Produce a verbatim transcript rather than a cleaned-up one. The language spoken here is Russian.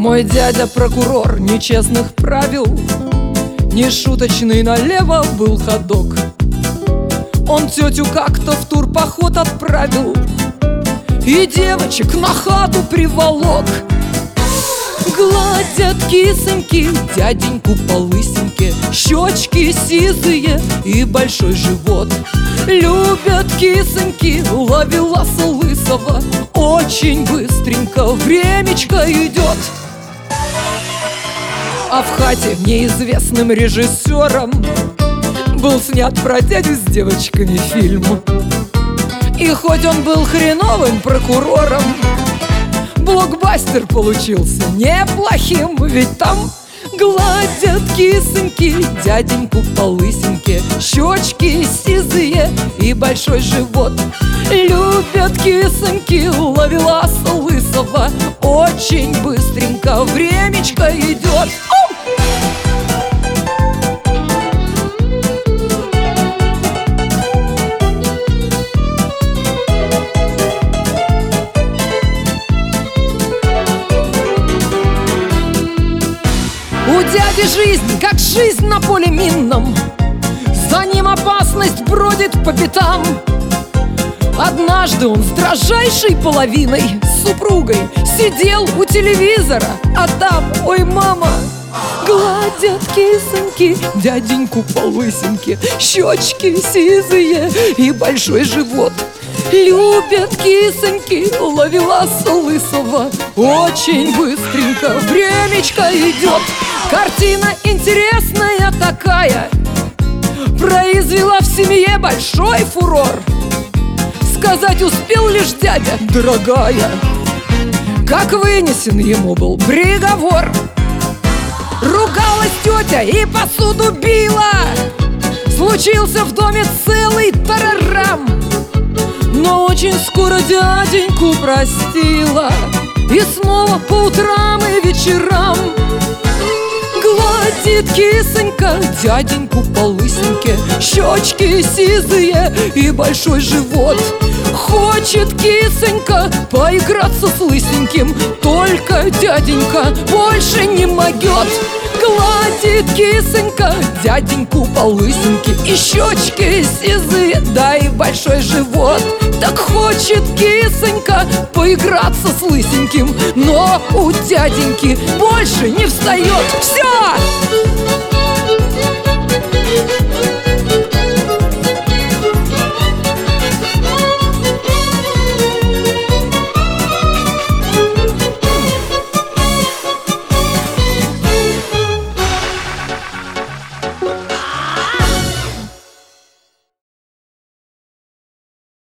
Мой дядя прокурор нечестных правил, нешуточный налево был ходок. Он тетю как-то в турпоход отправил и девочек на хату приволок. Гладят кисоньки дяденьку по лысинке, щечки сизые и большой живот. Любят кисоньки ловеласа лысого, очень быстренько времечко идет. А в хате неизвестным режиссером был снят про дядю с девочками фильм. И хоть он был хреновым прокурором, блокбастер получился неплохим. Ведь там гладят кисоньки дяденьку по лысинке, щечки сизые и большой живот. Любят кисоньки ловеласа лысого, очень быстренько времечко идет. У дяди жизнь, как жизнь на поле минном, за ним опасность бродит по пятам. Однажды он с дрожайшей половиной, с супругой, сидел у телевизора, а там, ой, мама, гладят кисоньки дяденьку по лысинке, щечки сизые и большой живот. Любят кисоньки ловеласа лысого, очень быстренько времечко идет. Картина интересная такая, произвела в семье большой фурор. Сказать успел лишь дядя, дорогая, как вынесен ему был приговор. Ругалась тетя и посуду била, случился в доме целый тарарам. Но очень скоро дяденьку простила, и снова по утрам и вечерам гладит кисонька дяденьку по лысинке, щечки сизые и большой живот. Хочет кисонька поиграться с лысеньким, только дяденька больше не могет. Гладит кисонька дяденьку по лысинке, и щечки сизые, да и большой живот. Так хочет кисонька поиграться с лысеньким, но у дяденьки больше не встает. Все!